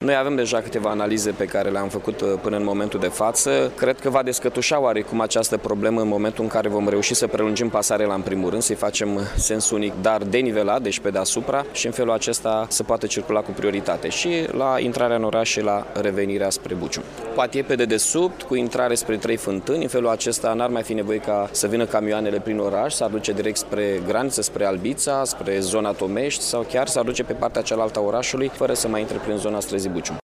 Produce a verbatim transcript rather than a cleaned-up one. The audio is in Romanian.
Noi avem deja câteva analize pe care le-am făcut până în momentul de față. Cred că va descătușa oarecum această problemă în momentul în care vom reuși să prelungim pasarela în primul rând, să-i facem sens unic, dar denivelat, deci pe deasupra, și în felul acesta să poată circula cu prioritate și la intrarea în oraș și la revenirea spre Bucium. Poate e pe dedesubt, cu intrare spre Trei Fântâni, în felul acesta n-ar mai fi nevoie ca să vină camioanele prin oraș, să duce direct spre graniță, spre Albița, spre zona Tomești sau chiar să duce pe partea cealaltă a orașului, fără să mai intre prin zona străzii Bucium.